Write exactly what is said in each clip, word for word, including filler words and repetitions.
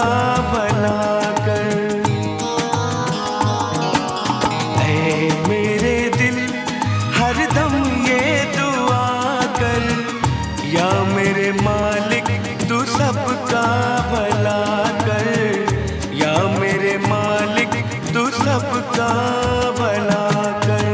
भला कर। ऐ मेरे दिल हरदम ये दुआ कर, या मेरे मालिक तू सबका भला कर, या मेरे मालिक तू सबका भला कर।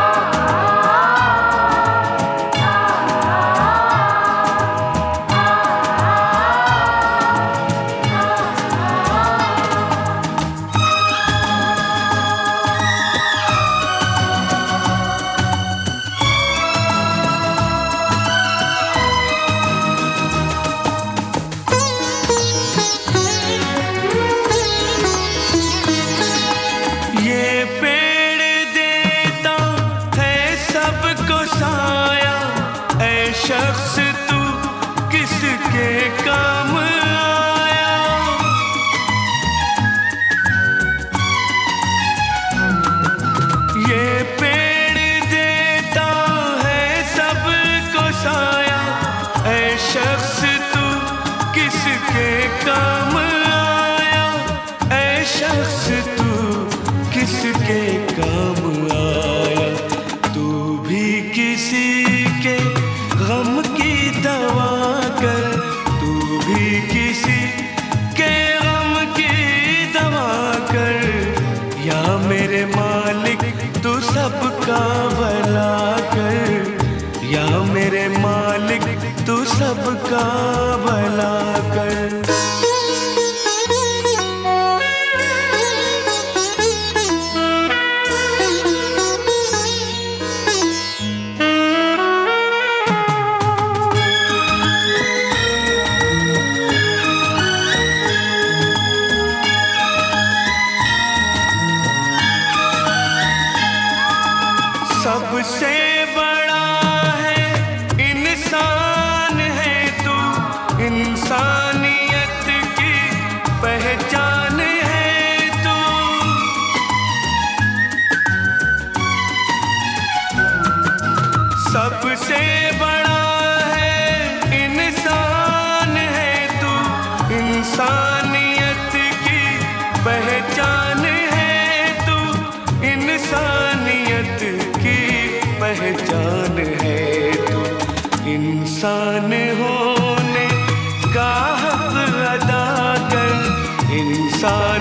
ये पेड़ देता है सबको साया, ऐ शख्स तू किसके काम आया। ये पेड़ देता है सबको साया, ऐ शख्स तू किसके काम आया। ऐ शख्स तू किसके काम आया। तू भी किसी के गम की दवा कर, तू भी किसी के गम की दवा कर, या मेरे मालिक तू सबका भला कर, या मेरे मालिक तू सबका भला कर। सबसे बड़ा है इंसान है तू, इंसानियत की पहचान है तू। सबसे बड़ा है इंसान है तू, इंसानियत की पहचान है तू, इंसानियत की पहचान है तू। इंसान होने का हक अदा कर, इंसान